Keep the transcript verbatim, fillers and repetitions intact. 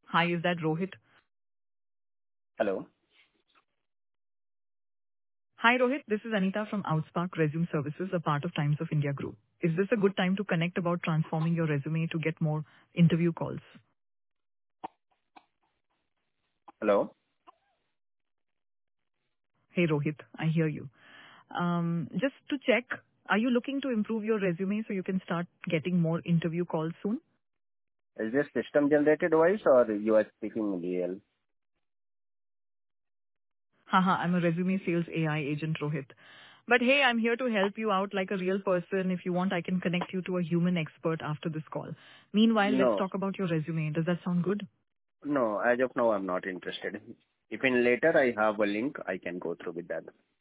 Hi, is that Rohit? Hello. Hi, Rohit. This is Anita from Outspark Resume Services, a part of Times of India Group. Is this a good time to connect about transforming your resume to get more interview calls? Hello. Hey, Rohit, I hear you. Um, just to check, are you looking to improve your resume so you can start getting more interview calls soon? Is this system generated voice or you are speaking real? Haha, I'm a resume sales A I agent, Rohit. But hey, I'm here to help you out like a real person. If you want, I can connect you to a human expert after this call. Meanwhile, let's No. talk about your resume. Does that sound good? No. As of now, I'm not interested. If in later I have a link, I can go through with that.